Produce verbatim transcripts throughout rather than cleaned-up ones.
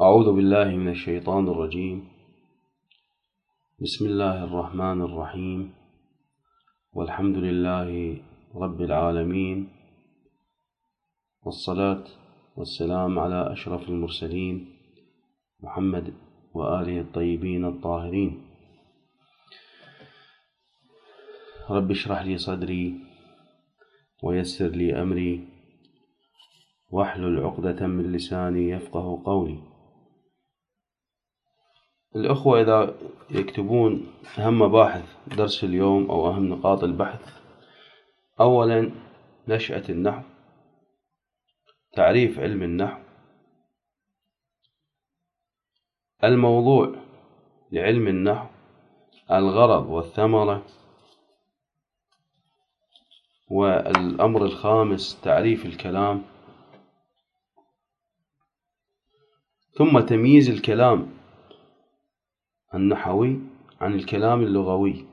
أعوذ بالله من الشيطان الرجيم. بسم الله الرحمن الرحيم، والحمد لله رب العالمين، والصلاة والسلام على أشرف المرسلين محمد وآله الطيبين الطاهرين. رب اشرح لي صدري ويسر لي أمري واحلل عقدة من لساني يفقه قولي. الأخوة إذا يكتبون أهم مباحث درس اليوم أو أهم نقاط البحث: أولا نشأة النحو، تعريف علم النحو، الموضوع لعلم النحو، الغرض والثمرة، والأمر الخامس تعريف الكلام، ثم تمييز الكلام النحوي عن الكلام اللغوي،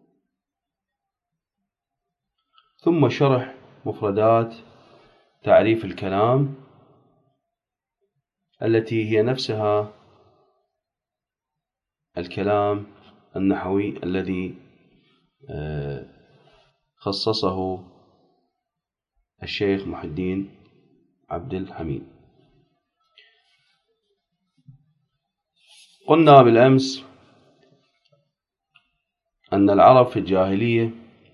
ثم شرح مفردات تعريف الكلام التي هي نفسها الكلام النحوي الذي خصصه الشيخ محي الدين عبد الحميد. قلنا بالأمس أن العرب في الجاهلية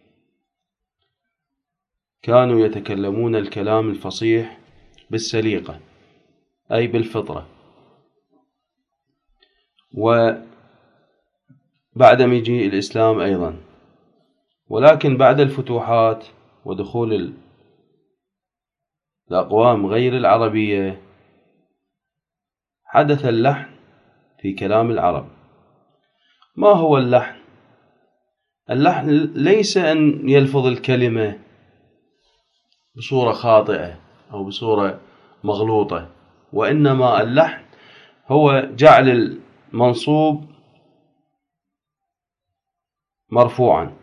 كانوا يتكلمون الكلام الفصيح بالسليقة، أي بالفطرة، وبعد مجيء الإسلام أيضا، ولكن بعد الفتوحات ودخول الأقوام غير العربية حدث اللحن في كلام العرب. ما هو اللحن؟ اللحن ليس أن يلفظ الكلمة بصورة خاطئة أو بصورة مغلوطة، وإنما اللحن هو جعل المنصوب مرفوعا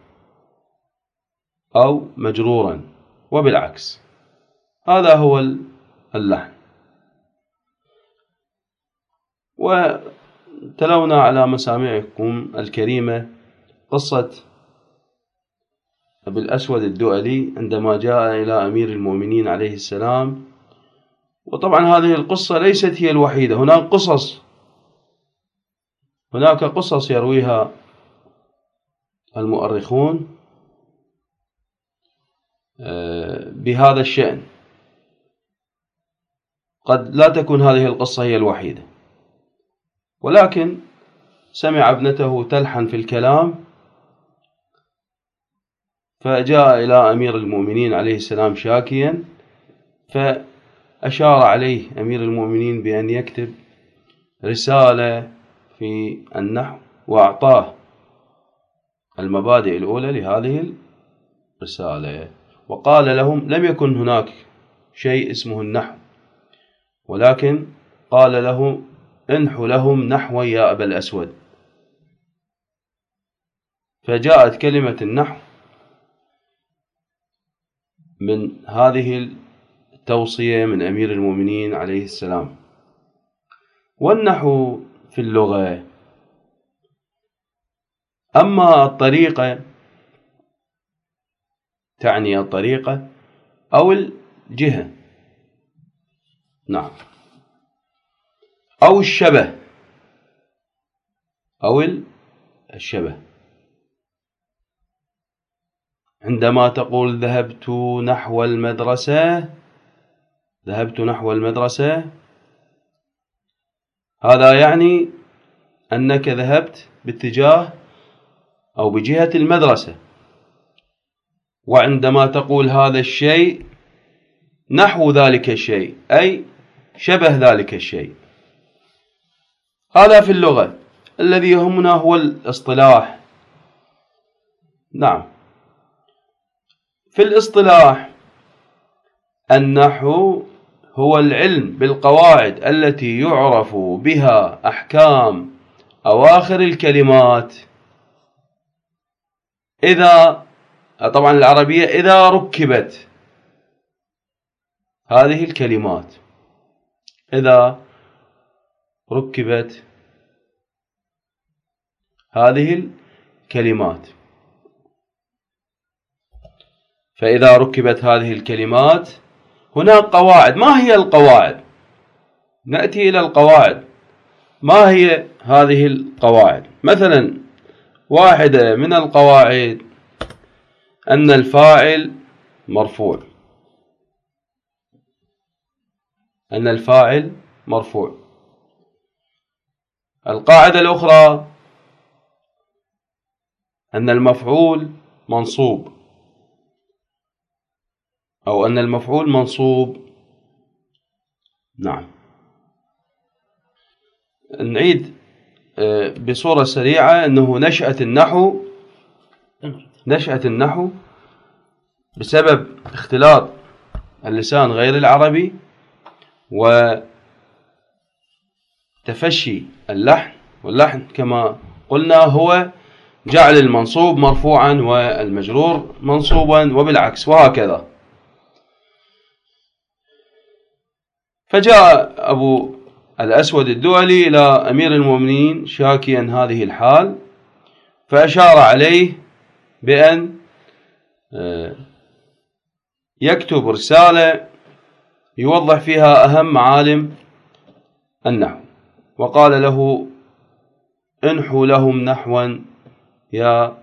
أو مجرورا وبالعكس، هذا هو اللحن. وتلونا على مسامعكم الكريمة قصة أبي الأسود الدؤلي عندما جاء إلى أمير المؤمنين عليه السلام. وطبعا هذه القصة ليست هي الوحيدة، هناك قصص هناك قصص يرويها المؤرخون بهذا الشأن، قد لا تكون هذه القصة هي الوحيدة، ولكن سمع ابنته تلحن في الكلام فجاء إلى أمير المؤمنين عليه السلام شاكيا، فأشار عليه أمير المؤمنين بأن يكتب رسالة في النحو، وأعطاه المبادئ الأولى لهذه الرسالة، وقال لهم لم يكن هناك شيء اسمه النحو، ولكن قال لهم انحوا لهم نحوا يا أبا الأسود. فجاءت كلمة النحو من هذه التوصية من أمير المؤمنين عليه السلام. والنحو في اللغة أما الطريقة، تعني الطريقة أو الجهة، نعم، أو الشبه أو الشبه. عندما تقول ذهبت نحو المدرسة ذهبت نحو المدرسة هذا يعني أنك ذهبت باتجاه أو بجهة المدرسة. وعندما تقول هذا الشيء نحو ذلك الشيء أي شبه ذلك الشيء. هذا في اللغة. الذي يهمنا هو الاصطلاح. نعم، في الاصطلاح النحو هو العلم بالقواعد التي يعرف بها أحكام أواخر الكلمات، إذا طبعا العربية إذا ركبت هذه الكلمات، إذا ركبت هذه الكلمات. فإذا ركبت هذه الكلمات هناك قواعد. ما هي القواعد؟ نأتي إلى القواعد. ما هي هذه القواعد؟ مثلا واحدة من القواعد أن الفاعل مرفوع، أن الفاعل مرفوع. القاعدة الأخرى أن المفعول منصوب، أو أن المفعول منصوب. نعم. نعيد بصورة سريعة أنه نشأة النحو نشأة النحو بسبب اختلاط اللسان غير العربي وتفشي اللحن، واللحن كما قلنا هو جعل المنصوب مرفوعا والمجرور منصوبا وبالعكس وهكذا. فجاء أبو الأسود الدؤلي إلى أمير المؤمنين شاكيا هذه الحال، فأشار عليه بأن يكتب رسالة يوضح فيها أهم معالم النحو، وقال له: انحوا لهم نحوا يا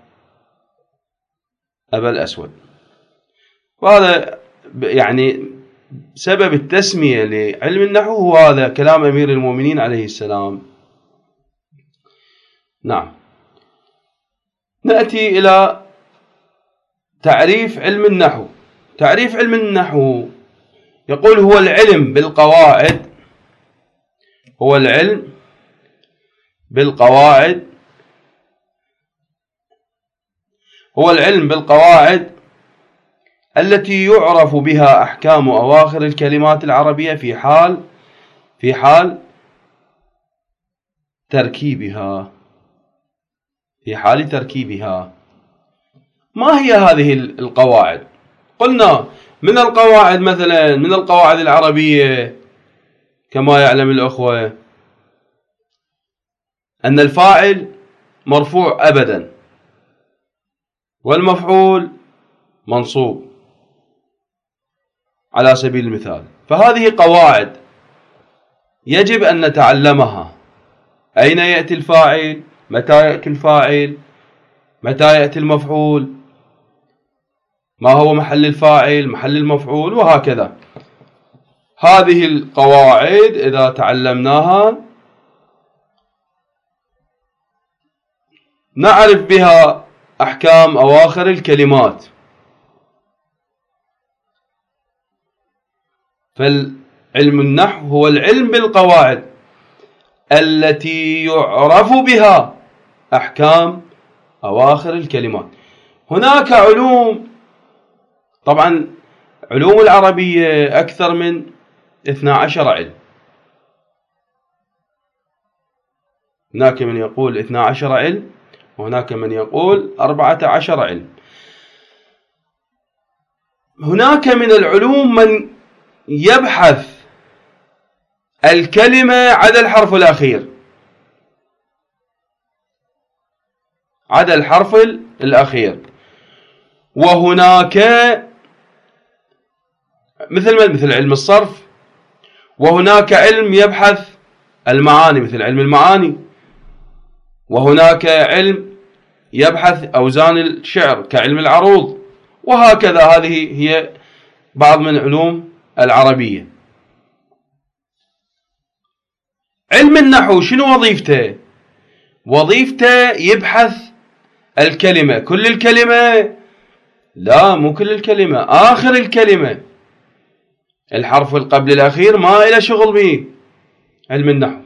أبا الأسود. وهذا يعني سبب التسمية لعلم النحو هو هذا كلام أمير المؤمنين عليه السلام. نعم. نأتي إلى تعريف علم النحو. تعريف علم النحو يقول: هو العلم بالقواعد هو العلم بالقواعد هو العلم بالقواعد التي يعرف بها أحكام أواخر الكلمات العربية في حال في حال تركيبها في حال تركيبها. ما هي هذه القواعد؟ قلنا من القواعد مثلا من القواعد العربية كما يعلم الأخوة أن الفاعل مرفوع أبدا والمفعول منصوب على سبيل المثال. فهذه قواعد يجب أن نتعلمها. أين يأتي الفاعل؟ متى يأتي الفاعل؟ متى يأتي المفعول؟ ما هو محل الفاعل؟ محل المفعول؟ وهكذا. هذه القواعد إذا تعلمناها نعرف بها أحكام أواخر الكلمات. فالعلم النحو هو العلم بالقواعد التي يعرف بها أحكام أواخر الكلمات. هناك علوم، طبعا علوم العربية أكثر من اثنا عشر علم. هناك من يقول اثنا عشر علم وهناك من يقول أربعة عشر علم. هناك من العلوم من يبحث الكلمة عدا الحرف الأخير عدا الحرف الأخير وهناك مثل مثل علم الصرف. وهناك علم يبحث المعاني مثل علم المعاني. وهناك علم يبحث أوزان الشعر كعلم العروض. وهكذا. هذه هي بعض من علوم العربية. علم النحو شنو وظيفته؟ وظيفته يبحث الكلمة. كل الكلمة؟ لا، مو كل الكلمة، آخر الكلمة. الحرف القبل الأخير ما إلى شغل به علم النحو.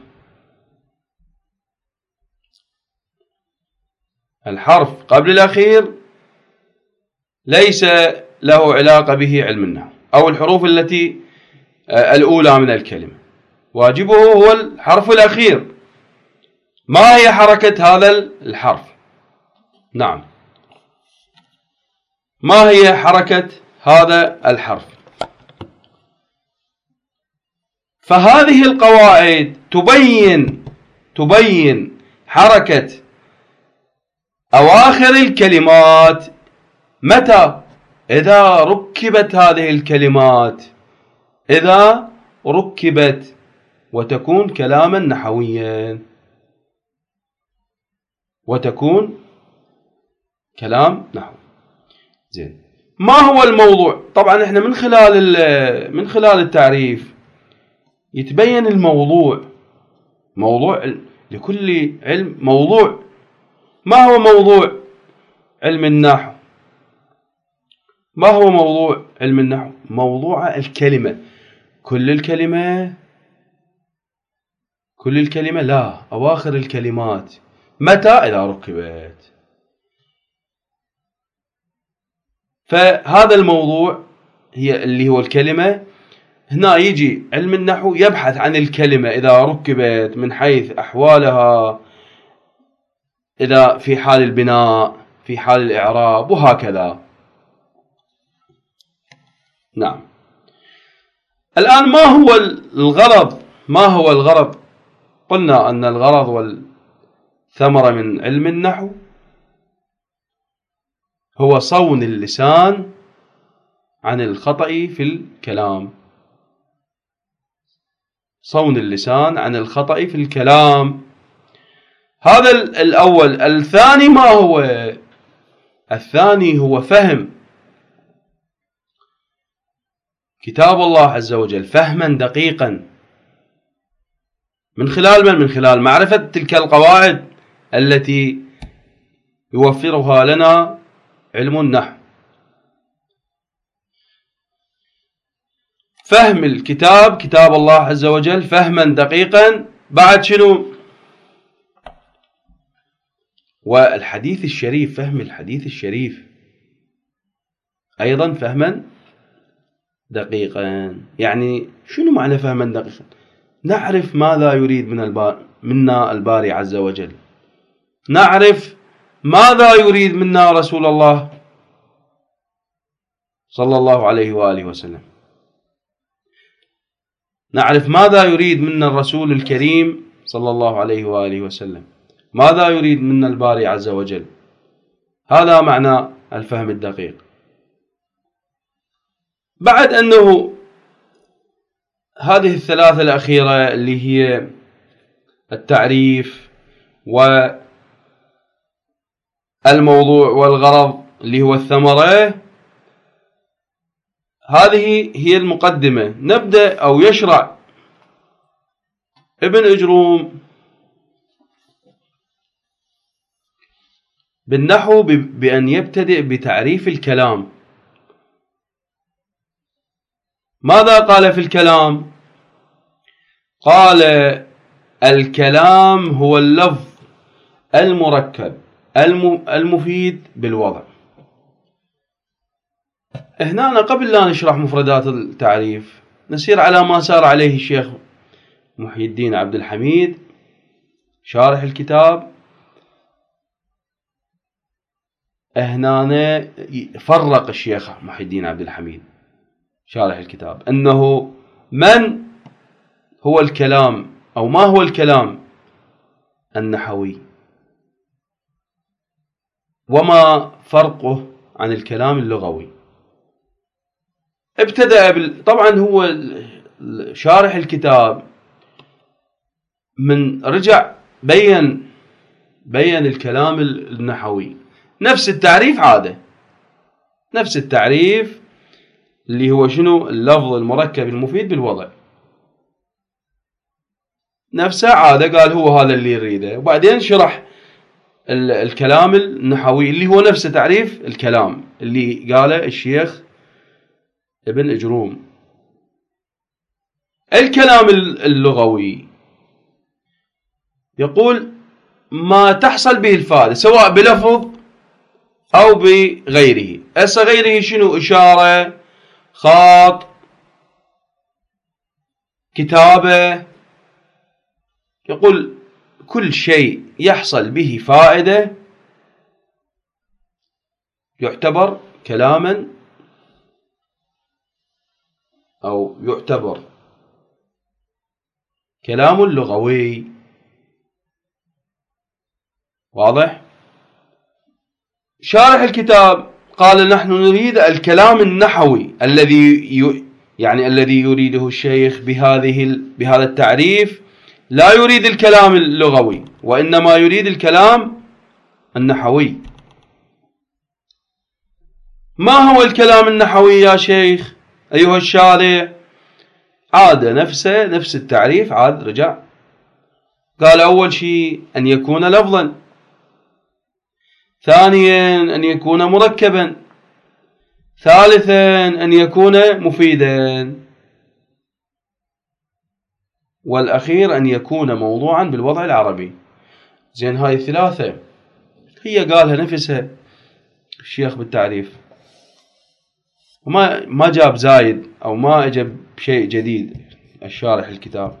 الحرف قبل الأخير ليس له علاقة به علم النحو، أو الحروف التي الأولى من الكلمة. واجبه هو الحرف الأخير. ما هي حركة هذا الحرف؟ نعم، ما هي حركة هذا الحرف؟ فهذه القواعد تبين تبين حركة أواخر الكلمات. متى؟ إذا ركبت هذه الكلمات، إذا ركبت، وتكون كلاما نحويا، وتكون كلام نحوي. زين، ما هو الموضوع؟ طبعا احنا من خلال من خلال التعريف يتبين الموضوع. موضوع لكل علم موضوع. ما هو موضوع علم النحو؟ ما هو موضوع علم النحو؟ موضوع الكلمة. كل الكلمة؟ كل الكلمة لا، أواخر الكلمات. متى؟ إذا ركبت. فهذا الموضوع هي اللي هو الكلمة. هنا يجي علم النحو يبحث عن الكلمة إذا ركبت من حيث أحوالها، إذا في حال البناء، في حال الإعراب، وهكذا. نعم. الآن ما هو الغرض؟ ما هو الغرض؟ قلنا أن الغرض والثمرة من علم النحو هو صون اللسان عن الخطأ في الكلام. صون اللسان عن الخطأ في الكلام، هذا الأول. الثاني ما هو؟ الثاني هو فهم كتاب الله عز وجل فهما دقيقا. من خلال من؟ من خلال معرفة تلك القواعد التي يوفرها لنا علم النحو. فهم الكتاب، كتاب الله عز وجل، فهما دقيقا. بعد شنو؟ والحديث الشريف، فهم الحديث الشريف أيضا فهما دقيقا. يعني شنو معنى فهما دقيقا؟ نعرف ماذا يريد من الباري منا الباري عز وجل، نعرف ماذا يريد منا رسول الله صلى الله عليه وآله وسلم، نعرف ماذا يريد منا الرسول الكريم صلى الله عليه وآله وسلم، ماذا يريد منا الباري عز وجل. هذا معنى الفهم الدقيق. بعد أنه هذه الثلاثة الأخيرة اللي هي التعريف والموضوع والغرض اللي هو الثمرة، هذه هي المقدمة. نبدأ أو يشرع ابن أجروم بالنحو بأن يبتدئ بتعريف الكلام. ماذا قال في الكلام؟ قال: الكلام هو اللفظ المركب المفيد بالوضع. هنا قبل لا نشرح مفردات التعريف نسير على ما سار عليه الشيخ محي الدين عبد الحميد شارح الكتاب. هنا فرق الشيخ محي الدين عبد الحميد شارح الكتاب أنه من هو الكلام أو ما هو الكلام النحوي، وما فرقه عن الكلام اللغوي. ابتدأ بال... طبعا هو شارح الكتاب من رجع بين بين الكلام النحوي نفس التعريف عاده، نفس التعريف اللي هو شنو؟ اللفظ المركب المفيد بالوضع، نفسه عاده قال هو هذا اللي يريده. وبعدين شرح الكلام النحوي اللي هو نفس تعريف الكلام اللي قاله الشيخ ابن أجروم. الكلام اللغوي يقول ما تحصل به الفائدة سواء بلفظ أو بغيره. هسه غيره شنو؟ إشارة، خط، كتابة. يقول كل شيء يحصل به فائدة يعتبر كلاما أو يعتبر كلام لغوي. واضح؟ شارح الكتاب قال نحن نريد الكلام النحوي الذي ي... يعني الذي يريده الشيخ بهذه ال... بهذا التعريف، لا يريد الكلام اللغوي وإنما يريد الكلام النحوي. ما هو الكلام النحوي يا شيخ أيها الشارح؟ عاد نفسه نفس التعريف، عاد رجع قال أول شيء أن يكون لفظا، ثانيا أن يكون مركبا، ثالثا أن يكون مفيدا، والأخير أن يكون موضوعا بالوضع العربي. زين، هاي الثلاثة هي قالها نفسها الشيخ بالتعريف، وما ما جاب زايد أو ما أجاب شيء جديد الشارح الكتاب.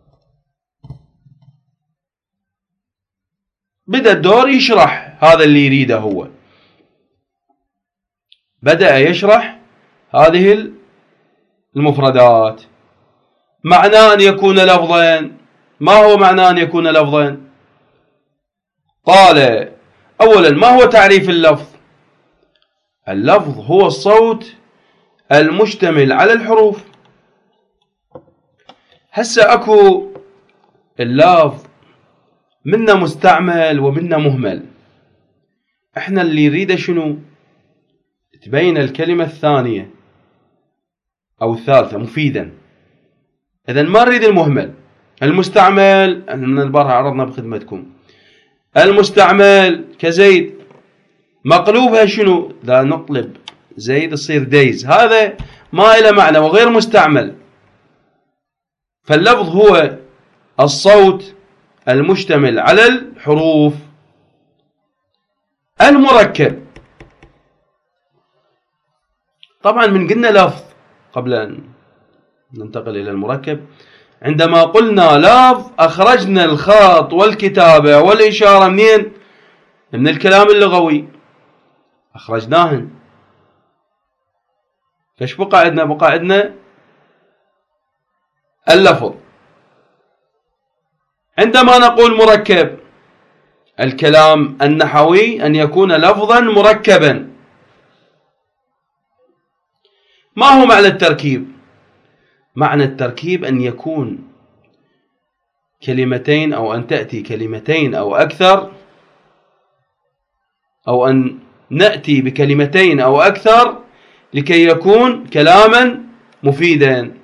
بدأ الدور يشرح هذا اللي يريده هو، بدأ يشرح هذه المفردات. معنى أن يكون لفظا، ما هو معنى أن يكون لفظا؟ قال أولا ما هو تعريف اللفظ؟ اللفظ هو الصوت المشتمل على الحروف. هسه أكو اللفظ منا مستعمل ومنا مهمل، احنا اللي نريده شنو؟ تبين الكلمة الثانية أو الثالثة مفيدا. إذن ما نريد المهمل. المستعمل من البارحة عرضنا بخدمتكم، المستعمل كزيد مقلوبها شنو؟ إذا نقلب زيد تصير دايز، هذا ما إله معنى وغير مستعمل. فاللفظ هو الصوت المشتمل على الحروف. المركب طبعا من قلنا لفظ قبل أن ننتقل إلى المركب، عندما قلنا لفظ أخرجنا الخط والكتابة والإشارة منين؟ من الكلام اللغوي، أخرجناهن. فايش بقى عندنا؟ بقى عندنا اللفظ. عندما نقول مركب، الكلام النحوي أن يكون لفظا مركبا. ما هو معنى التركيب؟ معنى التركيب أن يكون كلمتين أو أن تأتي كلمتين أو أكثر، أو أن نأتي بكلمتين أو أكثر لكي يكون كلاما مفيدا.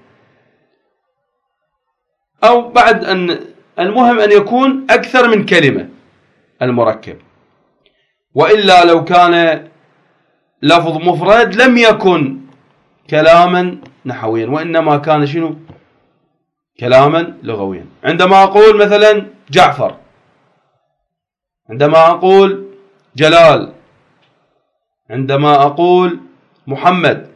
أو بعد أن المهم أن يكون أكثر من كلمة المركب، وإلا لو كان لفظ مفرد لم يكن كلاما نحويا وإنما كان شنو؟ كلاما لغويا. عندما أقول مثلا جعفر، عندما أقول جلال، عندما أقول محمد،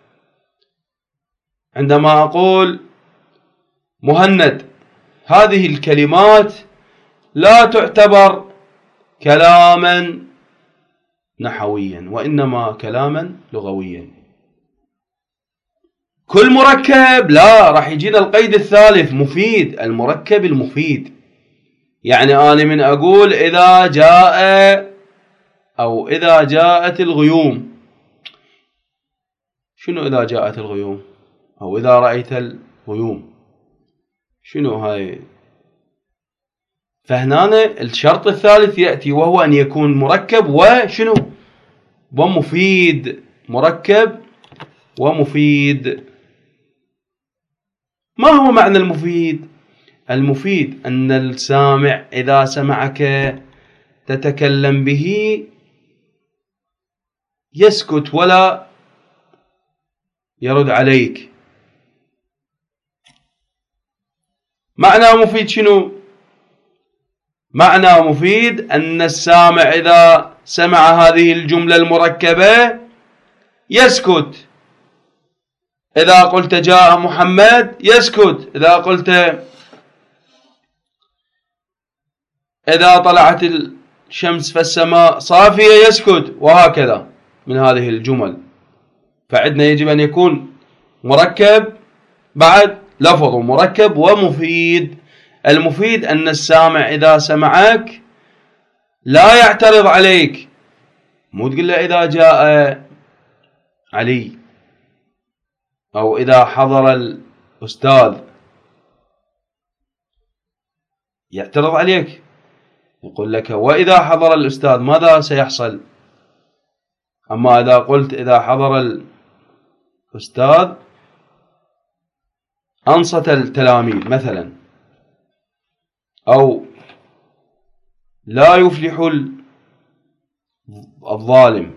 عندما أقول مهند، هذه الكلمات لا تعتبر كلاما نحويا وإنما كلاما لغويا. كل مركب لا، راح يجينا القيد الثالث مفيد، المركب المفيد. يعني أنا من أقول إذا جاء أو إذا جاءت الغيوم، شنو إذا جاءت الغيوم أو إذا رأيت الغيوم؟ شنو هاي؟ فهنا الشرط الثالث يأتي وهو أن يكون مركب وشنو؟ ومفيد. مركب ومفيد. ما هو معنى المفيد؟ المفيد أن السامع إذا سمعك تتكلم به يسكت ولا يرد عليك. معنى مفيد شنو؟ معنى مفيد أن السامع إذا سمع هذه الجملة المركبة يسكت. إذا قلت جاء محمد يسكت، إذا قلت إذا طلعت الشمس في السماء صافية يسكت، وهكذا من هذه الجمل. فعندنا يجب أن يكون مركب بعد لفظ مركب ومفيد. المفيد أن السامع إذا سمعك لا يعترض عليك، مو تقول له إذا جاء علي أو إذا حضر الأستاذ يعترض عليك، يقول لك وإذا حضر الأستاذ ماذا سيحصل؟ أما إذا قلت إذا حضر الأستاذ أنصت التلاميذ مثلا، أو لا يفلح الظالم،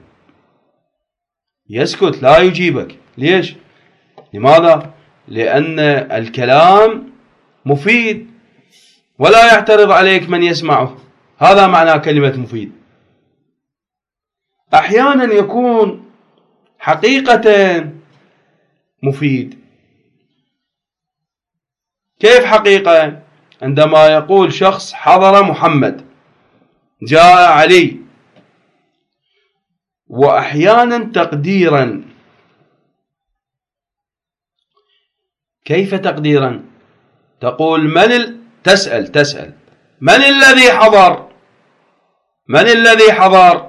يسكت لا يجيبك. ليش؟ لماذا؟ لأن الكلام مفيد ولا يعترض عليك من يسمعه، هذا معنى كلمة مفيد. أحيانا يكون حقيقة مفيد. كيف حقيقة؟ عندما يقول شخص حضر محمد، جاء علي. وأحيانا تقديرا. كيف تقديرا؟ تقول من ال... تسأل تسأل من الذي حضر؟ من الذي حضر؟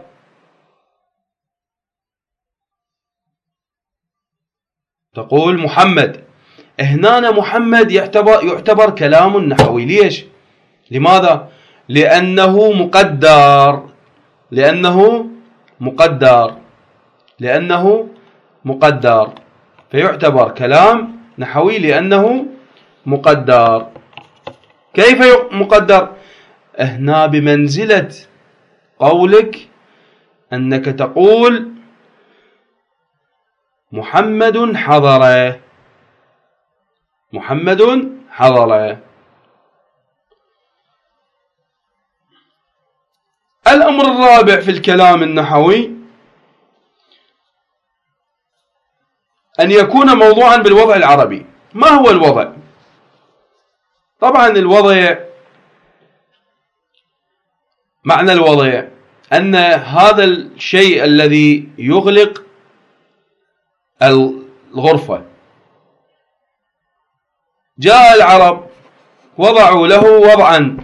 تقول محمد. هنا محمد يعتبر, يعتبر كلام نحوي. ليش؟ لماذا؟ لأنه مقدر لأنه مقدر لأنه مقدر فيعتبر كلام نحوي لأنه مقدر. كيف مقدر؟ هنا بمنزلة قولك أنك تقول محمد حضر محمد حضر. الأمر الرابع في الكلام النحوي أن يكون موضوعا بالوضع العربي. ما هو الوضع؟ طبعا الوضع، معنى الوضع أن هذا الشيء الذي يغلق الغرفة. جاء العرب وضعوا له وضعا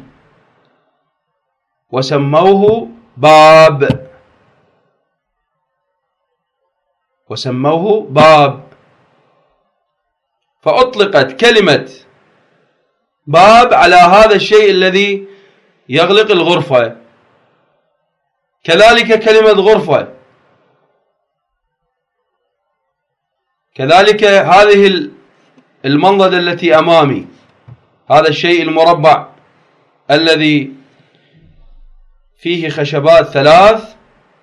وسموه باب وسموه باب فأطلقت كلمة باب على هذا الشيء الذي يغلق الغرفة. كذلك كلمة غرفة، كذلك هذه المنضدة التي أمامي، هذا الشيء المربع الذي فيه خشبات ثلاث،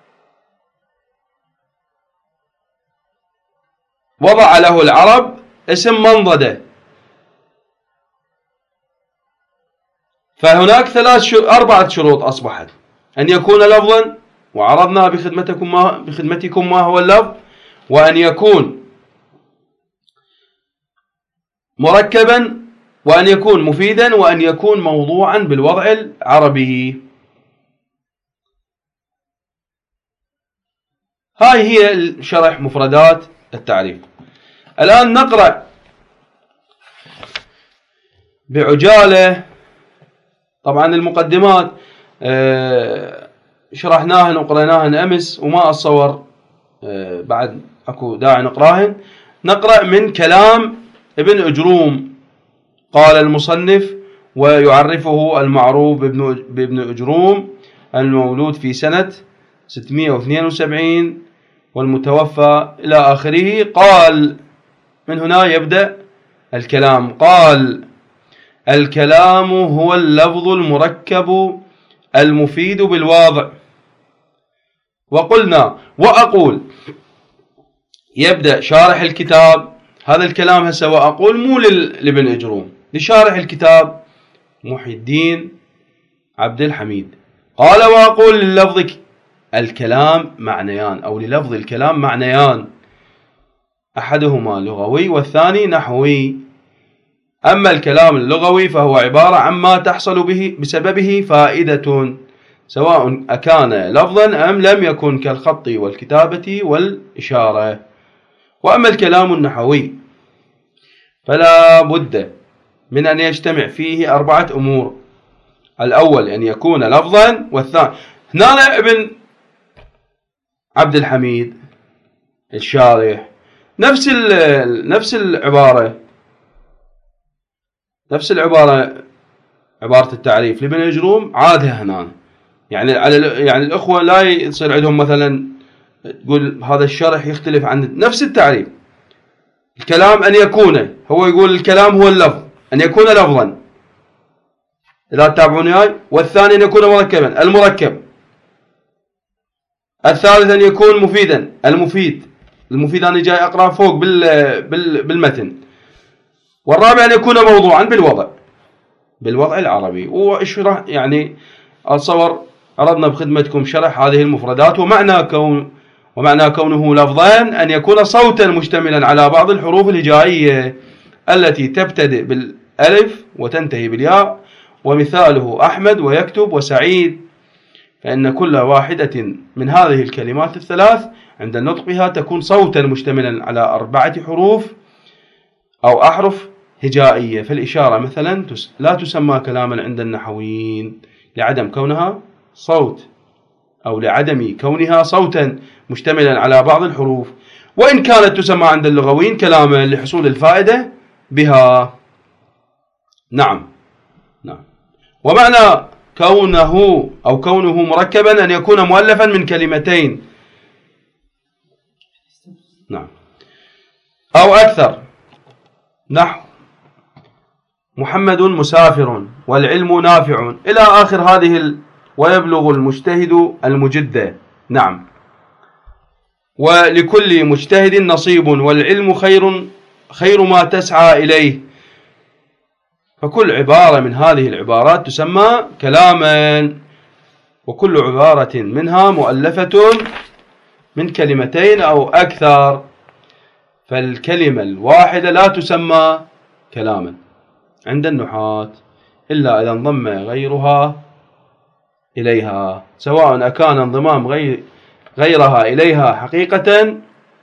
وضع له العرب اسم منضدة. فهناك ثلاث شر... أربعة شروط أصبحت: أن يكون لفظا، وعرضنا بخدمتكم ما... بخدمتكم ما هو اللفظ، وأن يكون مركبا، وأن يكون مفيدا، وأن يكون موضوعا بالوضع العربي. هاي هي شرح مفردات التعريف. الآن نقرأ بعجالة. طبعا المقدمات شرحناهن وقرأناهن أمس، وما أتصور بعد أكو داعي نقراهن. نقرأ من كلام ابن أجروم. قال المصنف: ويعرفه المعروف بابن أجروم، المولود في سنة ستمائة واثنين وسبعين والمتوفى إلى آخره. قال، من هنا يبدأ الكلام. قال: الكلام هو اللفظ المركب المفيد بالواضع. وقلنا وأقول، يبدأ شارح الكتاب. هذا الكلام هسه وأقول مو لابن أجروم، لشارح الكتاب محي الدين عبد الحميد. قال: وأقول لللفظ الكلام معنيان، أو للفظ الكلام معنيان، أحدهما لغوي والثاني نحوي. أما الكلام اللغوي فهو عبارة عما تحصل به بسببه فائدة، سواء أكان لفظا أم لم يكن، كالخط والكتابة والإشارة. وأما الكلام النحوي فلا بد من أن يجتمع فيه أربعة أمور. الأول أن يكون لفظا، والثاني هنا ابن عبد الحميد الشارح نفس نفس العبارة نفس العبارة عبارة التعريف لابن الجروم عادها هنا. يعني على يعني الأخوة لا يصير عندهم مثلا تقول هذا الشرح يختلف عن نفس التعريف. الكلام أن يكون، هو يقول الكلام هو اللفظ، أن يكون لفظا إذا تتابعوني هاي. والثاني أن يكون مركبا، المركب. الثالث أن يكون مفيدا، المفيد. المفيد أنا جاي أقرأ فوق بال بال بالمتن. والرابع أن يكون موضوعا بالوضع بالوضع العربي. واشرح يعني أتصور عرضنا بخدمتكم شرح هذه المفردات. ومعنى كون ومعنى كونه لفظا أن يكون صوتا مشتملا على بعض الحروف الهجائية التي تبتدئ بالألف وتنتهي بالياء. ومثاله أحمد ويكتب وسعيد، فإن كل واحدة من هذه الكلمات الثلاث عند نطقها تكون صوتا مشتملا على أربعة حروف أو أحرف هجائية. فالإشارة مثلا لا تسمى كلاما عند النحويين لعدم كونها صوت، أو لعدم كونها صوتا مشتملا على بعض الحروف، وإن كانت تسمى عند اللغويين كلاما لحصول الفائدة بها. نعم نعم. ومعنى كونه أو كونه مركبا أن يكون مؤلفا من كلمتين نعم أو أكثر، نحو محمد مسافر والعلم نافع إلى آخر هذه ال... ويبلغ المجتهد المجد. نعم. ولكل مجتهد نصيب والعلم خير خير ما تسعى إليه. فكل عبارة من هذه العبارات تسمى كلاما، وكل عبارة منها مؤلفة من كلمتين أو أكثر. فالكلمة الواحدة لا تسمى كلاما عند النحاة إلا إذا انضم غيرها إليها، سواء أكان انضمام غير غيرها إليها حقيقة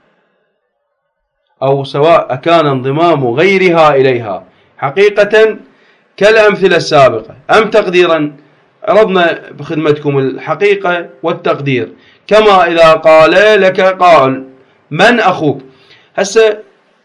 أو سواء كان انضمام غيرها إليها حقيقة كالأمثلة السابقة. أم تقديرا عرضنا بخدمتكم الحقيقة والتقدير، كما إذا قال لك قال من أخوك. هسه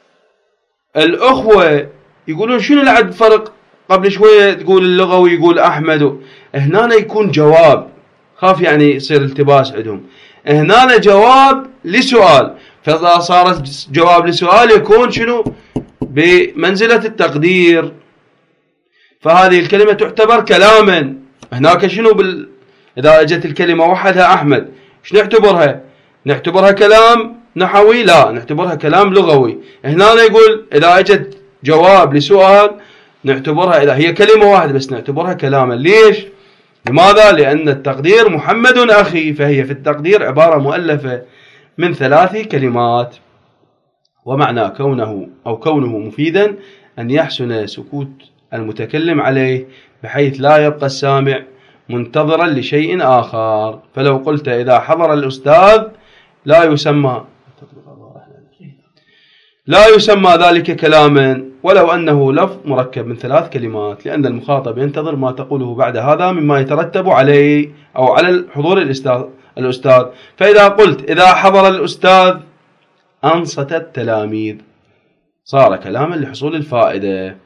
الأخوة يقولون شنو العد فرق؟ قبل شوية تقول اللغوي يقول أحمد، هنا يكون جواب، خاف يعني يصير التباس عندهم. هنا جواب لسؤال، فإذا صارت جواب لسؤال يكون شنو بمنزلة التقدير، فهذه الكلمة تعتبر كلاما. هناك شنو بال... إذا أجت الكلمة وحدها أحمد شنو نعتبرها؟ نعتبرها كلام نحوي؟ لا، نعتبرها كلام لغوي. هنا يقول إذا أجت جواب لسؤال نعتبرها، إذا هي كلمة واحدة بس نعتبرها كلاما. ليش؟ لماذا؟ لأن التقدير محمد أخي، فهي في التقدير عبارة مؤلفة من ثلاث كلمات. ومعنى كونه أو كونه مفيدا أن يحسن سكوت المتكلم عليه بحيث لا يبقى السامع منتظرا لشيء آخر. فلو قلت إذا حضر الأستاذ لا يسمى لا يسمى ذلك كلاما، ولو أنه لفظ مركب من ثلاث كلمات، لأن المخاطب ينتظر ما تقوله بعد هذا مما يترتب عليه أو على حضور الأستاذ. فإذا قلت إذا حضر الأستاذ أنصت التلاميذ صار كلاما لحصول الفائدة.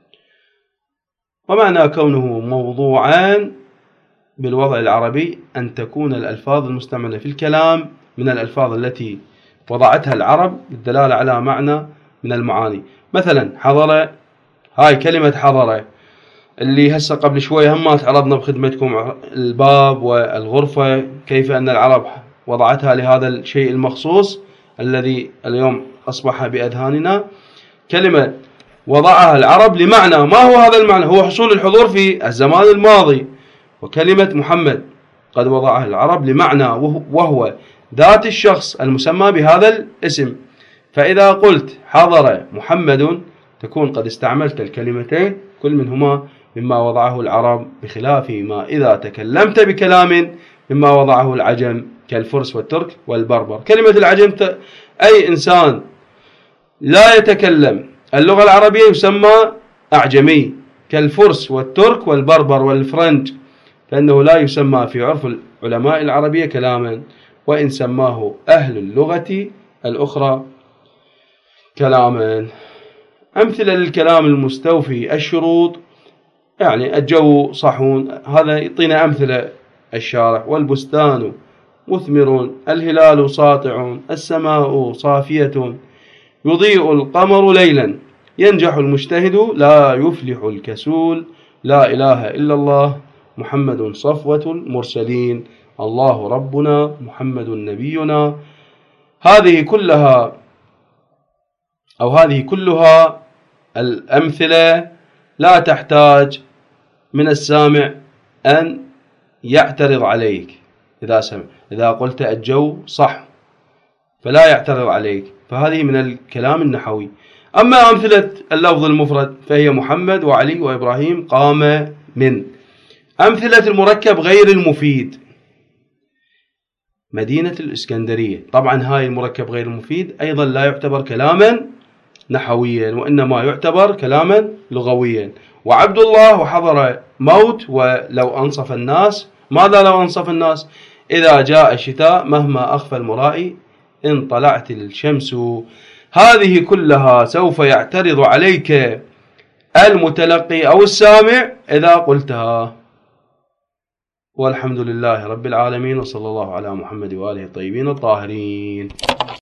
ومعنى كونه موضوعا بالوضع العربي أن تكون الألفاظ المستعملة في الكلام من الألفاظ التي وضعتها العرب للدلالة على معنى من المعاني. مثلا حضر، هاي كلمة حضر اللي هسه قبل شوي هم تعرضنا بخدمتكم الباب والغرفة، كيف أن العرب وضعتها لهذا الشيء المخصوص الذي اليوم أصبح بأذهاننا. كلمة وضعها العرب لمعنى، ما هو هذا المعنى؟ هو حصول الحضور في الزمان الماضي. وكلمة محمد قد وضعها العرب لمعنى وهو ذات الشخص المسمى بهذا الاسم. فإذا قلت حضر محمد تكون قد استعملت الكلمتين كل منهما مما وضعه العرب، بخلاف ما إذا تكلمت بكلام مما وضعه العجم كالفرس والترك والبربر. كلمة العجم أي إنسان لا يتكلم اللغة العربية يسمى أعجمي كالفرس والترك والبربر والفرنج، فإنه لا يسمى في عرف العلماء العربية كلاما، وإن سماه أهل اللغة الأخرى كلاما. أمثلة للكلام المستوفي الشروط، يعني الجو صحون، هذا يعطينا أمثلة الشارح. والبستان مثمر، الهلال ساطع، السماء صافية، يضيء القمر ليلا، ينجح المجتهد لا يفلح الكسول، لا إله إلا الله، محمد صفوة المرسلين، الله ربنا، محمد نبينا. هذه كلها أو هذه كلها الأمثلة لا تحتاج من السامع أن يعترض عليك. إذا سمع إذا قلت الجو صح فلا يعترض عليك، فهذه من الكلام النحوي. أما أمثلة اللفظ المفرد فهي محمد وعلي وإبراهيم قام من. أمثلة المركب غير المفيد، مدينة الإسكندرية، طبعا هاي المركب غير المفيد أيضا لا يعتبر كلاما نحويا، وإنما يعتبر كلاما لغويا. وعبد الله وحضر موت، ولو أنصف الناس. ماذا لو أنصف الناس؟ إذا جاء الشتاء مهما أخفى المرائي إن طلعت الشمس. هذه كلها سوف يعترض عليك المتلقي أو السامع إذا قلتها. والحمد لله رب العالمين، وصلى الله على محمد وآله الطيبين الطاهرين.